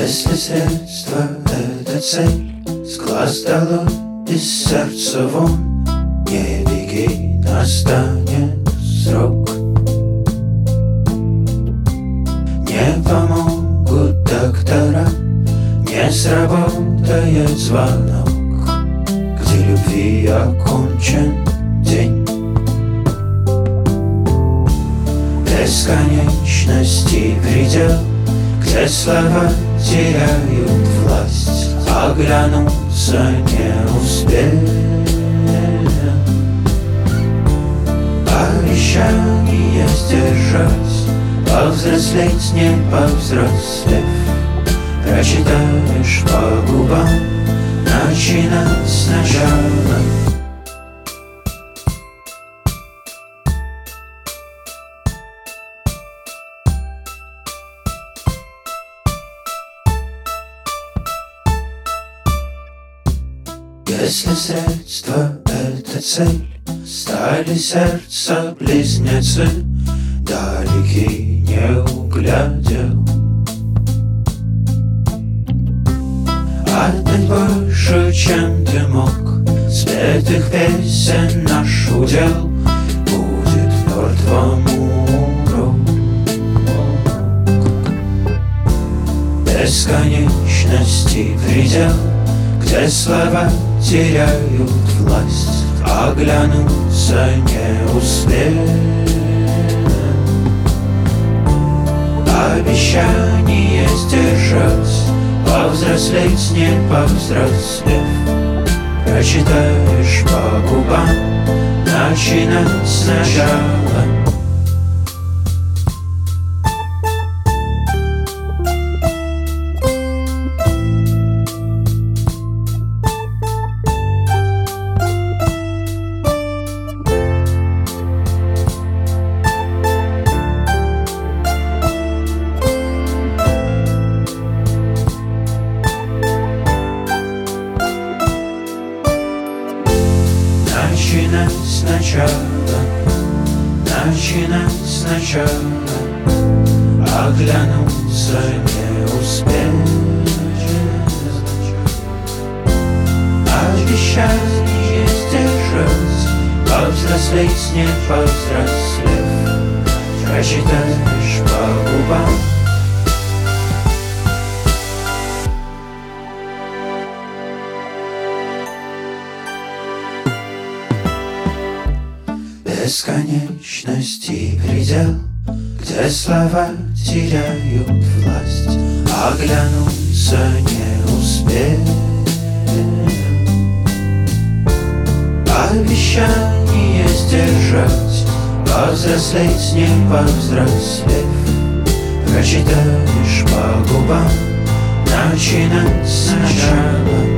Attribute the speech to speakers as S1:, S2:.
S1: Если средство — это цель, с глаз долой, из сердца вон, не беги, настанет срок. Не помогут доктора, не сработает звонок, где любви окончен день. Бесконечности предел, где слова теряют власть, оглянуться не успел. Обещание сдержать, повзрослеть не повзрослев, прочитаешь по губам, начинать сначала. Если средство — это цель, стали сердца близнецы, далеки не углядел. Отдать больше, чем ты мог, спетых песен наш удел будет мертвому урок. Бесконечности предел, где слова теряют власть, оглянуться не успел. Обещание сдержать, повзрослеть не повзрослев, прочитаешь по губам, начинать сначала. Начинать сначала, начинать сначала, оглянуться не успел. Обещание сдержать, повзрослеть не повзрослев, прочитаешь по губам. Бесконечности предел, где слова теряют власть, оглянуться не успел. Обещание сдержать, повзрослеть не повзрослев, прочитаешь по губам, начинать сначала.